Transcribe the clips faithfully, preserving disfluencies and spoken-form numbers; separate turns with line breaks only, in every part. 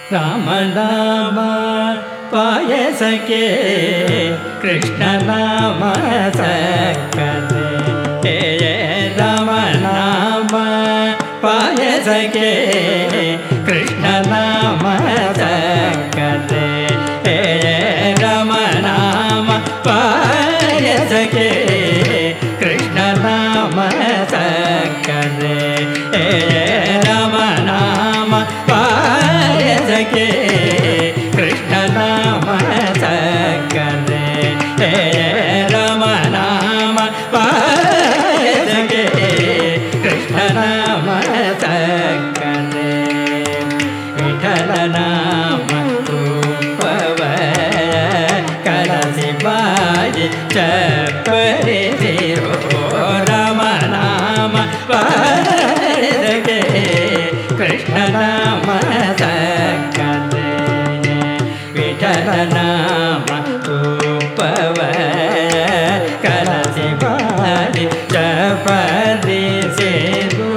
ರಾಮನಾಮ ಪಾಯಸಕ್ಕೆ ಕೃಷ್ಣ ನಾಮ ಸಕ್ಕರೆ ರಾಮನಾಮ ಪಾಯಸಕ್ಕೆ ಕೃಷ್ಣ ನಾಮ ಸಕ್ಕರೆ ರಾಮನಾಮ ಪಾಯಸಕ್ಕೆ ಕೃಷ್ಣ ನಾಮ ಸಕ್ಕರೆ ರಾಮನಾಮ ಪಾಯಸಕ್ಕೆ ಕೃಷ್ಣ ನಾಮ ಸಕ್ಕರೆ ರಾಮನಾಮ ಪಾಯಸಕ್ಕೆ ಕೃಷ್ಣ ನಾಮ ಸಕ್ಕರೆ ವಿಠಲ ನಾಮ ರೂಪವ ಕಲಸಿ ಬಾಯಿ ಚಪ್ಪರಿಸಿರೋ ರಾಮನಾಮ ಪಾಯಸಕ್ಕೆ ಕೃಷ್ಣ ನಾಮ ಸಕ್ಕರೆ ವಿಠಲ ನಾಮ ರೂಪವ ಕಲಸಿ ಬಾಯಿ ಚಪ್ಪರಿಸಿರೋ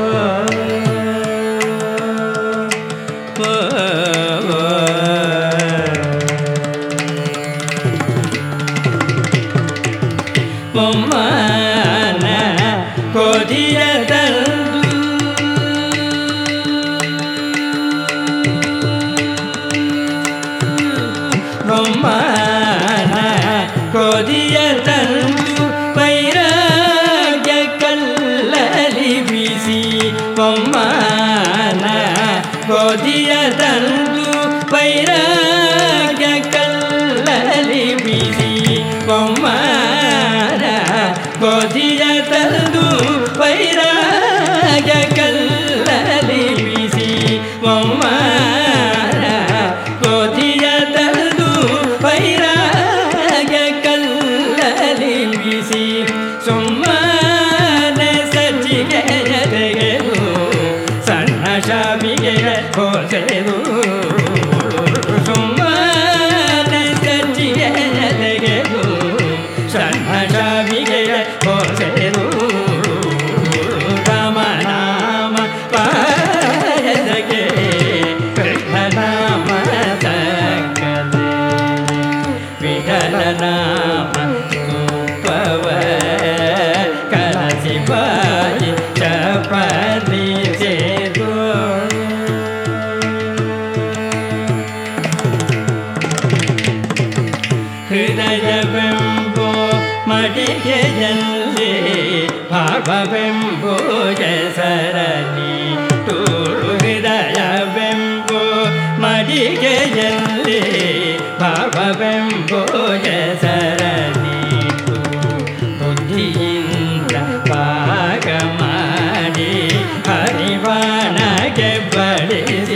ಮೊಮ್ಮನ ಕೋದಿಯ ತಂದು ಮೊಮ್ಮನ ಕೋದಿಯ ತಂದು ವೈರಾಗ್ಯ ಕಲ್ಲಲಿ ಬಿಸಿ ಮೊಮ್ಮನ ಕೋದಿಯ ತಂದು ವೈರಾಗ್ಯ ಕಲ್ಲಲಿ ಬಿಸಿ ಮೊಮ್ಮನ ಕೋದಿಯ ತಂದು ವೈರಾಗ್ಯ ಕಲ್ಲಲಿ ಬಿಸಿ ಮೊಮ್ಮನ ಕೋದಿಯ ತಂದು ವೈರಾಗ್ಯ ಕಲ್ಲಲಿ ಬಿಸಿ ಸುಮ್ಮನೆ ಸಜ್ಜಿಗೆಯ ತೆಗೆದು ಸಣ್ಣ ಶಾವಿಗೆಯ ಹೋಸೆದು ಸುಮ್ಮನೆ ಸಜ್ಜಿಗೆಯ ತೆಗೆದು ಸಣ್ಣ ಶಾವಿಗೆಯ ಹೋಸೆದು ರಾಮನಾಮ ಪಾಯಸಕ್ಕೆ ಕೃಷ್ಣ ನಾಮ ಸಕ್ಕರೆ ವಿಠಲ ನಾಮ ರೂಪವ ಕಲಸಿ ಬಾಯಿ ಚಪ್ಪರಿಸಿರೋ ಹೃದಯವೆಂಬೋ ಮಡಿಗೆಯಲ್ಲಿ ಭಾವವೆಂಬೋ ಹೆಸರಲಿ ತೂರು ಹೃದಯವೆಂಬೋ ಮಡಿಗೆಯಲ್ಲಿ ಭಾವವೆಂಬೋ ಹೆಸರಲಿ ಬುದ್ಧಿಯಿಂದ ಪಾಕ ಮಾಡಿ ಹರಿವಾಣಗೆ ಬಡಿಸಿ